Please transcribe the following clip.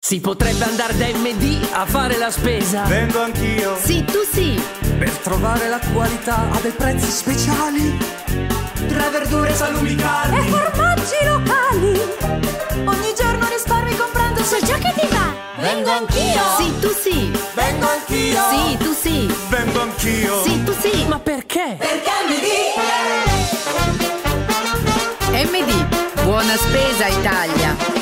Si potrebbe andare da MD a fare la spesa. Vengo anch'io. Sì, tu sì. Per trovare la qualità a dei prezzi speciali. Tra verdure, salumi, carni e formaggi locali. Ogni giorno risparmi comprando. So già che ti va. Vengo anch'io. Sì, tu sì. Vengo anch'io. Sì, tu sì. Vengo anch'io. Sì, tu sì. Ma perché? Perché MD. MD, buona spesa Italia.